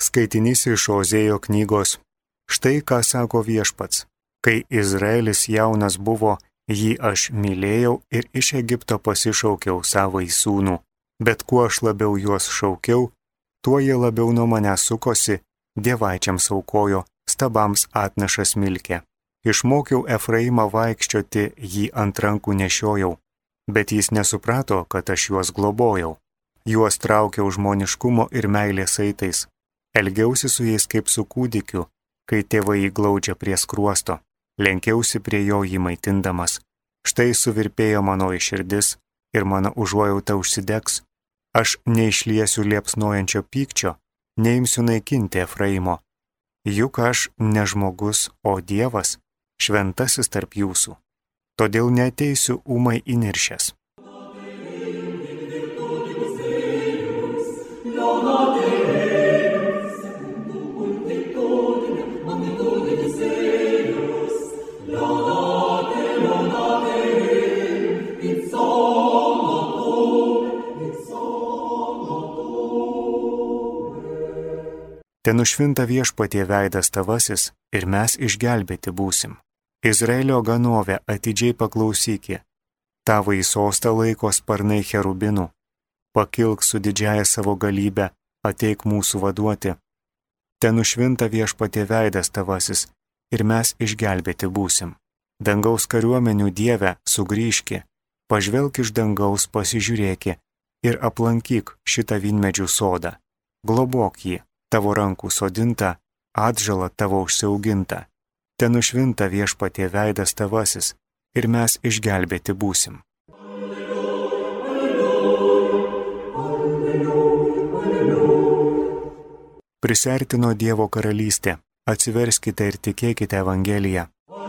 Skaitinys iš Ozėjo knygos. Štai ką sako Viešpats. Kai Izraelis jaunas buvo, jį aš mylėjau ir iš Egipto pasišaukiau savai sūnų. Bet kuo aš labiau juos šaukiau, tuo jie labiau nuo manęs sukosi, dievaičiams aukojo, stabams atnaša smilkę. Išmokiau Efraimą vaikščioti, jį ant rankų nešiojau, bet jis nesuprato, kad aš juos globojau. Juos traukiau žmoniškumo ir meilės saitais. Elgiausi su jais kaip su kūdikiu, kai tėvai jį glaudžia prie skruosto. Lenkiausi prie jo jį maitindamas. Štai suvirpėjo mano širdis ir mano užuojauta užsidegs. Aš neišliesiu liepsnojančio pykčio, neimsiu naikinti Efraimo. Juk aš ne žmogus, o Dievas, šventasis tarp jūsų. Todėl neateisiu ūmai įniršęs. Ten nušvinta Viešpatie veidas tavasis ir mes išgelbėti būsim. Izraelio ganovė, atidžiai paklausyki. Tavąjį sostą laiko sparnai cherubinų. Pakilk su didžiaja savo galybę, ateik mūsų vaduoti. Ten nušvinta Viešpatie veidas tavasis ir mes išgelbėti būsim. Dangaus kariuomenių Dieve, sugrįžki, pažvelk iš dangaus, pasižiūrėki ir aplankyk šitą vynmedžių sodą. Globok jį, tavo rankų sodinta, atžala tavo užsiauginta. Ten nušvinta Viešpatie veidas tavasis ir mes išgelbėti būsim. Prisertino Dievo karalystė, atsiverskite ir tikėkite Evangeliją.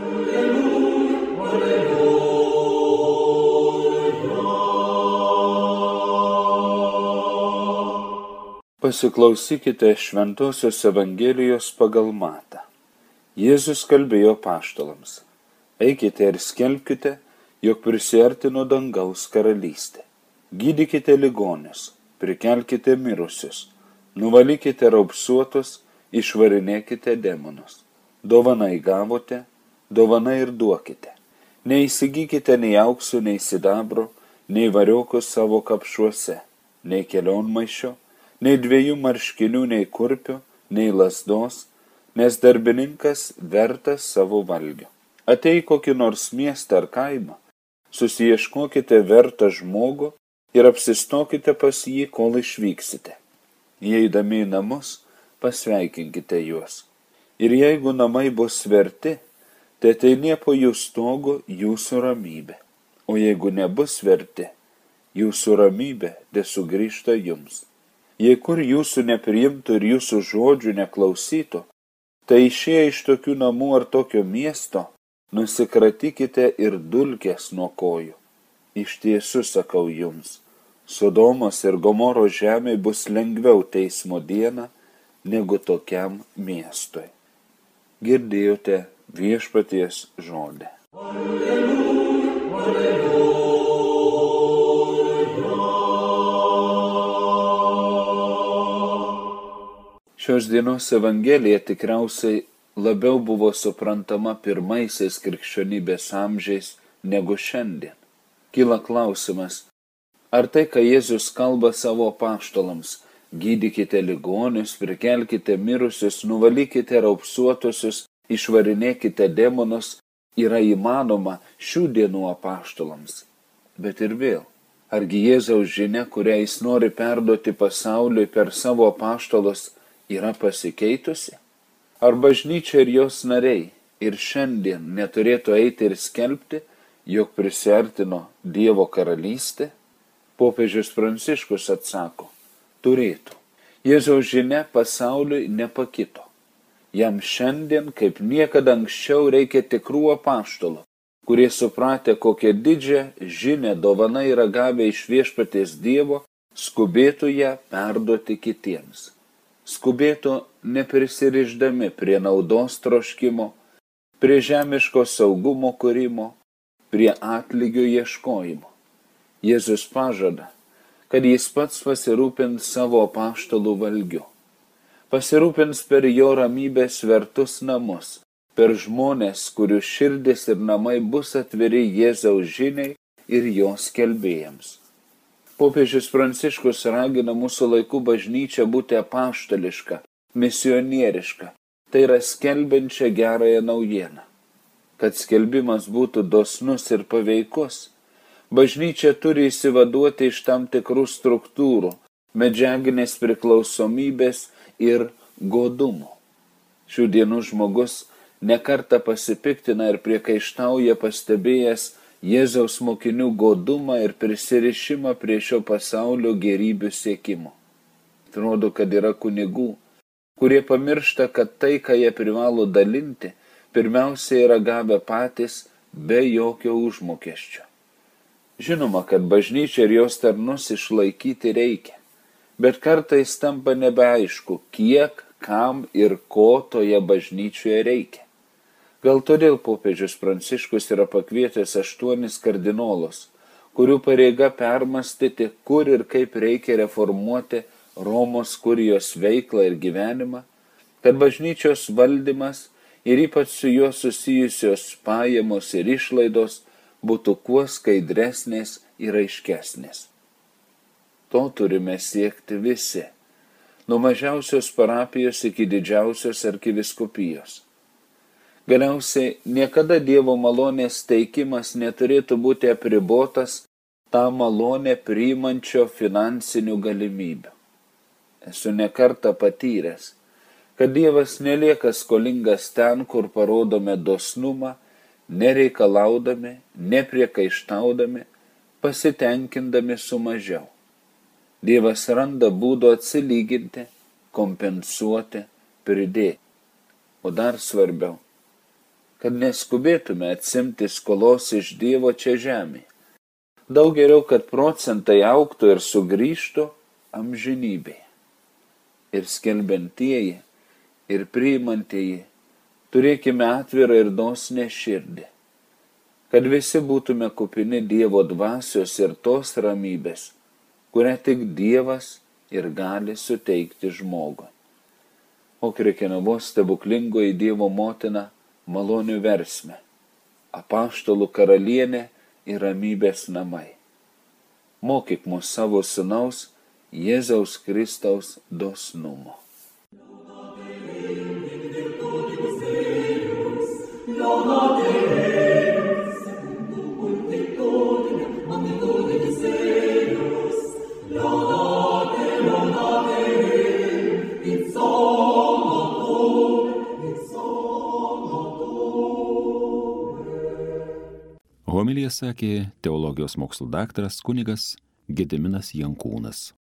Pasiklausykite Šventosios Evangelijos pagal Matą. Jėzus kalbėjo apaštalams: eikite ir skelbkite, jog prisiartino dangaus karalystė. Gydykite ligonius, prikelkite mirusius, nuvalykite raupsuotus, išvarinėkite demonus. Dovanai gavote, dovanai ir duokite. Neįsigykite nei auksų, nei sidabro, nei variokų savo kapšuose, nei kelionmaišio, nei 2 marškinių, nei kurpių, nei lazdos, nes darbininkas vertas savo valgio. Atei kokį nors miestą ar kaimą, susiieškokite vertą žmogų ir apsistokite pas jį, kol išvyksite. Įeidami į namus, pasveikinkite juos. Ir jeigu namai bus verti, tai ateinie po jų stogu jūsų ramybė. O jeigu nebus verti, jūsų ramybė tesugrįžta jums. Jei kur jūsų nepriimtų ir jūsų žodžių neklausytų, tai išėję iš tokių namų ar tokio miesto, nusikratykite ir dulkes nuo kojų. Iš tiesų sakau jums, Sodomos ir Gomoros žemei bus lengviau teismo dieną negu tokiam miestui. Girdėjote Viešpaties žodį. Šios dienos Evangelija tikriausiai labiau buvo suprantama pirmaisiais krikščionybės amžiais negu šiandien. Kyla klausimas, ar tai, ką Jėzus kalba savo apaštalams, gydykite ligonius, prikelkite mirusius, nuvalykite raupsuotusius, išvarinėkite demonus, yra įmanoma šių dienų apaštalams. Bet ir vėl, argi Jėzaus žinia, kurią jis nori perduoti pasauliui per savo apaštalus, yra pasikeitusi? Ar bažnyčia ir jos nariai ir šiandien neturėtų eiti ir skelbti, jog prisiartino Dievo karalystė? Popiežius Pranciškus atsako, turėtų. Jėzaus žinia pasauliui nepakito. Jam šiandien, kaip niekada anksčiau, reikia tikrų apaštalų, kurie supratę, kokią didžią žinią dovaną yra gavę iš Viešpaties Dievo, skubėtų ją perduoti kitiems. Skubėtų neprisirišdami prie naudos troškimo, prie žemiško saugumo kūrimo, prie atlygio ieškojimo. Jėzus pažada, kad jis pats pasirūpins savo apaštalų valgiu. pasirūpins per jo ramybės vertus namus, per žmonės, kurių širdis ir namai bus atviri Jėzaus žiniai ir jos skelbėjams. Popiežius Pranciškus ragina mūsų laikų bažnyčią būti apaštališka, misionieriška, tai yra skelbiančia gerąją naujieną. Kad skelbimas būtų dosnus ir paveikus, bažnyčia turi išsivaduoti iš tam tikrų struktūrų, medžiaginės priklausomybės ir godumo. Šių dienų žmogus nekartą pasipiktina ir priekaištauja pastebėjęs Jėzaus mokinių godumą ir prisirišimą prie šio pasaulio gėrybių siekimo. Atrodo, kad yra kunigų, kurie pamiršta, kad tai, ką jie privalo dalinti, pirmiausia yra gavę patys be jokio užmokesčio. Žinoma, kad bažnyčia ir jos tarnus išlaikyti reikia, bet kartais tampa nebeaišku, kiek, kam ir ko toje bažnyčioje reikia. Gal todėl popiežius Pranciškus yra pakvietęs 8 kardinolus, kurių pareiga permastyti, kur ir kaip reikia reformuoti Romos kurijos veiklą ir gyvenimą, kad bažnyčios valdymas ir ypač su juo susijusios pajamos ir išlaidos būtų kuo skaidresnės ir aiškesnės. To turime siekti visi, nuo mažiausios parapijos iki didžiausios arkivyskupijos. Galiausiai niekada Dievo malonės teikimas neturėtų būti apribotas tą malonę priimančio finansinių galimybių. Esu nekartą patyręs, kad Dievas nelieka skolingas ten, kur parodome dosnumą, nereikalaudami, nepriekaištaudami, pasitenkindami su mažiau. Dievas randa būdų atsilyginti, kompensuoti, pridėti. O dar svarbiau, kad neskubėtume atsimti skolos iš Dievo čia žemėje. Daug geriau, kad procentai augtų ir sugrįžtų amžinybėje. Ir skelbiantieji, ir priimantieji, turėkime atvirą ir dosnią širdį, kad visi būtume kupini Dievo dvasios ir tos ramybės, kurią tik Dievas ir gali suteikti žmogui. O Krekenavos stebuklingoji Dievo motina malonių versmė, apaštalų karalienė ir ramybės namai. Mokyk mus savo sūnaus Jėzaus Kristaus dosnumo. Homiliją sakė teologijos mokslų daktaras kunigas Gediminas Jankūnas.